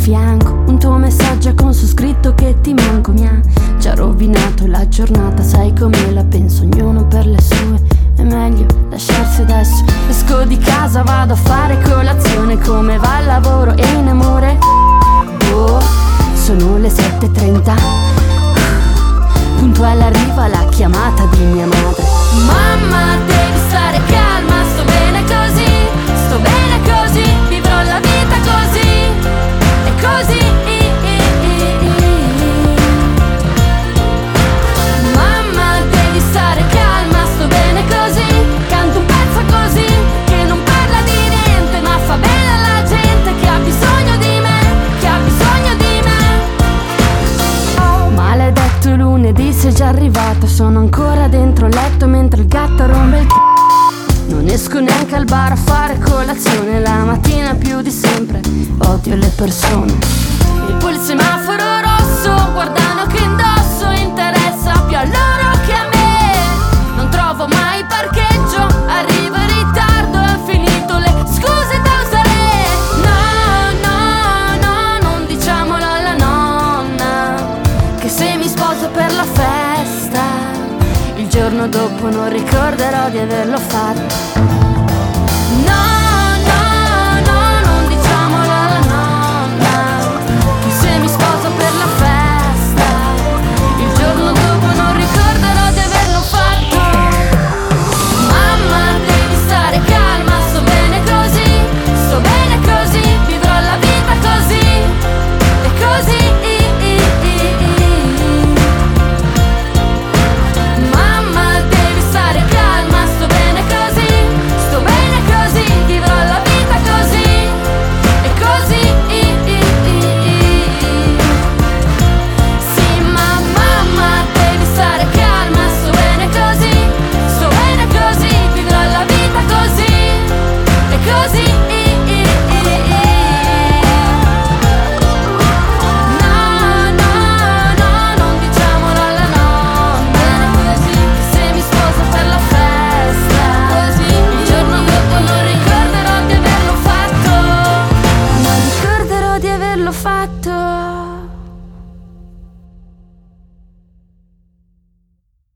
fianco, un tuo messaggio con su scritto che ti manco. Mi ha già rovinato la giornata, sai come la penso, ognuno per le sue. È meglio lasciarsi adesso. Esco di casa, vado a fare colazione. Come va il lavoro e in amore? Oh, sono le 7:30. Puntuale arriva la chiamata di mia madre. Mamma, devi stare calma, sto bene così, vivrò la vita così, e così. Mamma, devi stare calma, sto bene così, canto un pezzo così, che non parla di niente, ma fa bene alla gente che ha bisogno di me, che ha bisogno di me. Maledetto lunedì, sei già arrivata, sono ancora dentro il letto mentre il gatto rompe il non esco neanche al bar a fare colazione, la mattina più di sempre odio le persone. E poi il semaforo rosso, guardano che indosso, interessa più a loro che a me. Non trovo mai parcheggio, arrivo in ritardo, ho finito le scuse da usare. No, non diciamolo alla nonna, che se mi sposo per la festa, il giorno dopo non ricorderò di averlo fatto.